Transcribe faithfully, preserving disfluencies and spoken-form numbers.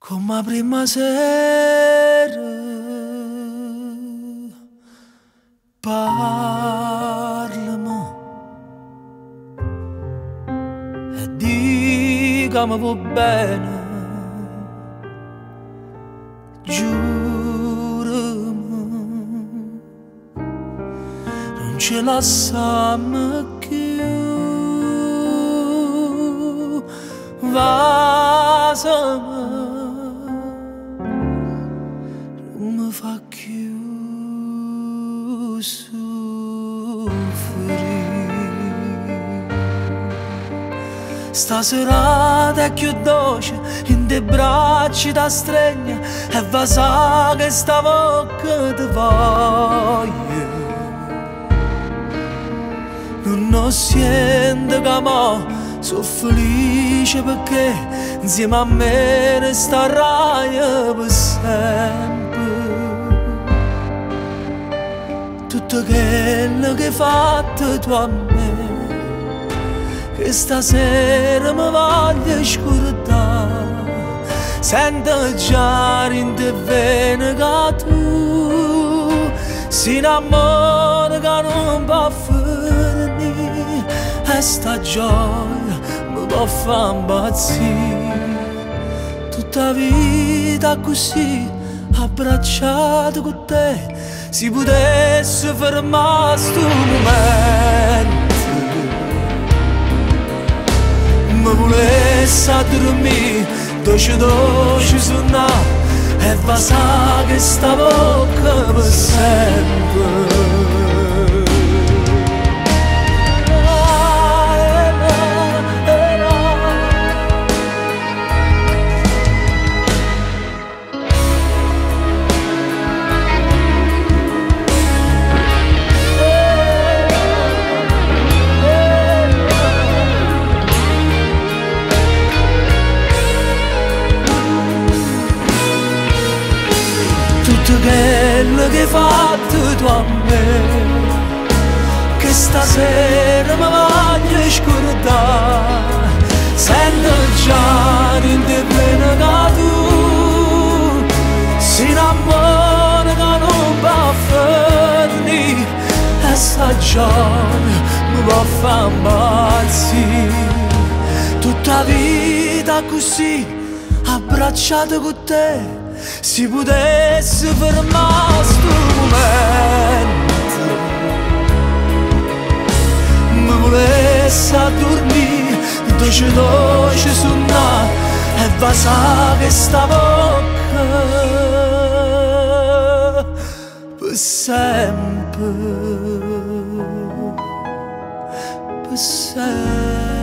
Come la prima sera parlami e di che mi va bene, giurami non ci lasciamo più, vasami mi fa più soffrire. Stasera è più dolce in dei bracci da stregna e va sa che sta bocca ti voglio. Non sento che mo sono felice perché insieme a me ne starai per sempre. Tutto quello che hai fatto tu a me, che stasera mi voglio scordare. Sento già in te vene che tu si innamora che non può finire, e sta gioia mi può far impazzire. Tutta vita così abbracciato con te, si potesse fermare sto momento, mi volesse a dormire, dolce dolce suonare e va sa che sta bocca per sempre. Tutto quello che hai fatto tu a me, che stasera mi voglio scordare. Sento già in te vene che tu si innamora che non può finire, e sta gioia mi può far impazzire. Tutta vita così abbracciato con te, si potesse fermare sto momento, mi volesse a dormire, dolce dolce suonare e va sa che sta bocca per sempre, per sempre.